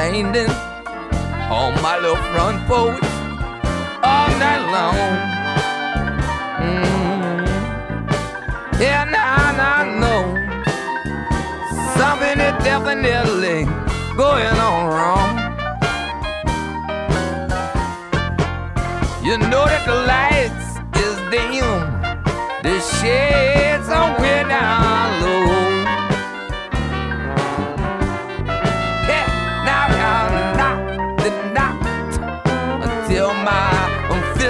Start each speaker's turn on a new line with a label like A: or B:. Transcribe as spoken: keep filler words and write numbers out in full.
A: standing on my little front porch all night long. Mm. Yeah, now, now I know something is definitely going on wrong. You know that the lights is dim, the shades are way down